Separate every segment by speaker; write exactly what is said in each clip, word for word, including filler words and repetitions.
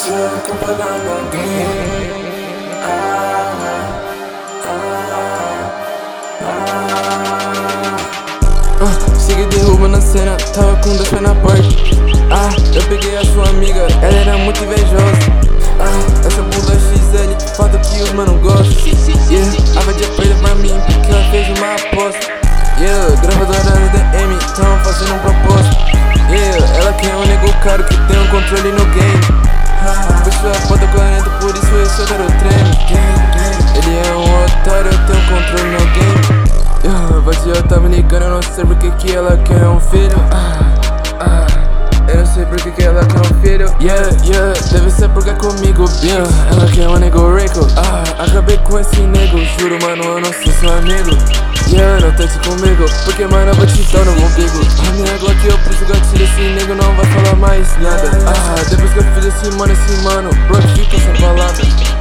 Speaker 1: tô comparando alguém. Ah, ah, ah. Uh, siga e derruba na cena, tava com dois pés na porta. Ah, eu peguei a sua amiga, ela era muito invejosa. Ah, essa bunda X L, foda que os mano gostam. Yeah, a vadia perdeu pra mim porque ela fez uma aposta. Yeah, gravadora da D M, tão fazendo um propósito. Yeah, ela quer um nego caro que tem um controle no game. Puxa a foda quarenta, por isso esse outro treme. Ele é um otário, eu tenho controle no game. Yeah, a vadia tá me ligando, eu não sei porque que ela quer um filho. Ah, ah. Eu não sei porque que ela quer um filho. Yeah, yeah, deve ser porque é comigo, yeah. Ela quer um nego rico. Ah, acabei com esse nego, juro mano, eu não sou seu amigo. Yeah, não tente comigo, porque mano eu vou te dar no umbigo. A minha Glock eu preciso gatilho, esse nego não vai falar mais nada. Ah, depois que eu fiz esse mano, esse mano, bro, fica sem palavras.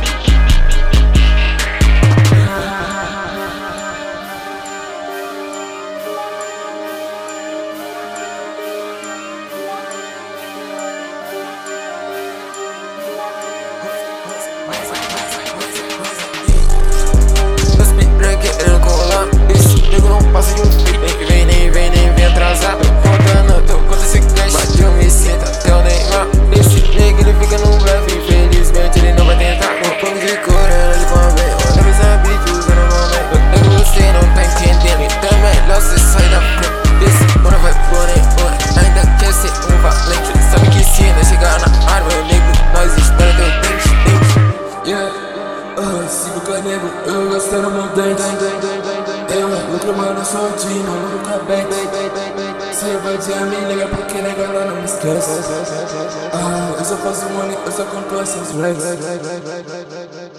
Speaker 2: Passa de um fake, nem vem, nem vem, nem vem atrasado. Rodando, tô com esse cash, mas eu me sinto até o Neymar. Esse nigga ele fica no breve, infelizmente ele não vai tentar. Um pouco de corona de convém, outra vez a beat usando o momento. Eu você não tá entendendo, então é melhor cê sair da frente. Esse mano vai por aí, ainda quer ser um valente. Sabe que se não chegar na arma, meu nego, nós estoura teu dente, dente.
Speaker 1: Yeah, uh, sigo com a nego, eu gastando meu dente. Eu lucro, mano, sou Dino, nunca bem. Cê vai de me liga porque nega ela não me esquece. Ah, eu só faço money, eu só compro essas rags.